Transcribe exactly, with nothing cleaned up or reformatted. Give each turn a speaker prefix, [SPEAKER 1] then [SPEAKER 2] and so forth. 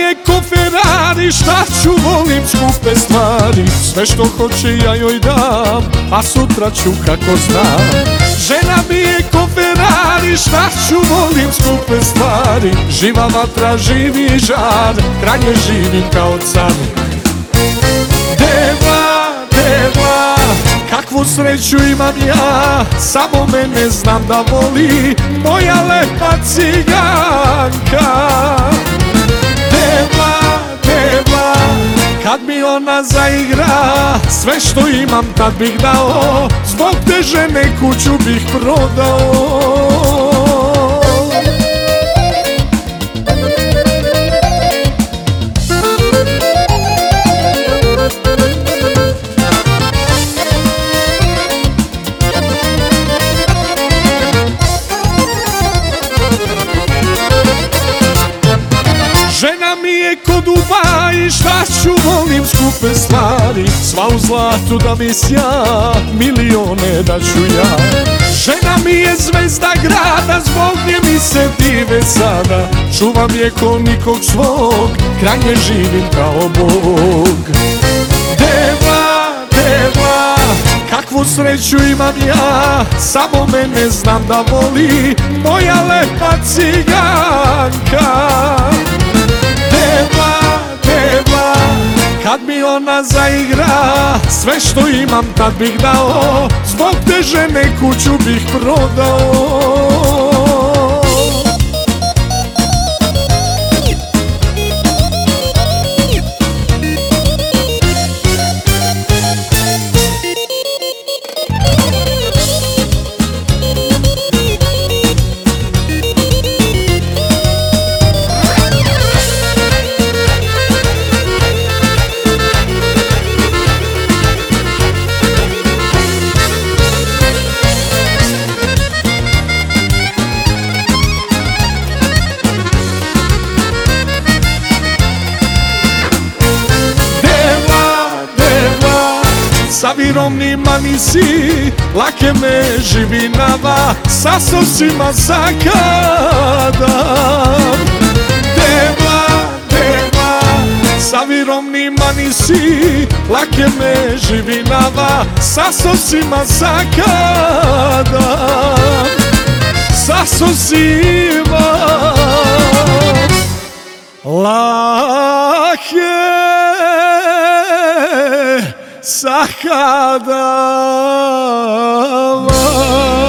[SPEAKER 1] je ko Ferrari, šta ću, volim skupe stvari. Sve što hoće ja joj dam, a sutra ću kako znam. Žena mi je ko Ferrari, šta ću, volim skupe stvari. Živa vatra, živi žar, krajnje živim kao car. Deva, deva, kakvu sreću imam ja, samo mene znam da voli moja lepa ciganka. Deva, deva, kad mi ona zaigra, sve što imam tad bih dao, zbog te žene kuću bih prodao. Žena mi je ko Dubai, šta ću, volim skupe stvari. Sva u zlatu da mi sja, milione da ću ja. Žena mi je zvezda grada, zbog nje mi se dive sada. Čuvam je ko nikog svog, krajnje živim kao Bog. Deva, deva, kakvu sreću imam ja, samo mene znam da voli moja lepa ciganka. Deva, deva, kad mi ona zaigra, sve što imam tad bih dao, zbog te žene kuću bih prodao. Sa virom nima nisi, lake me živinava, sa sosima zakadam. Deva, deva, sa virom nima nisi, lake me živinava, sa sosima zakadam. Sa sosima lake sakadava.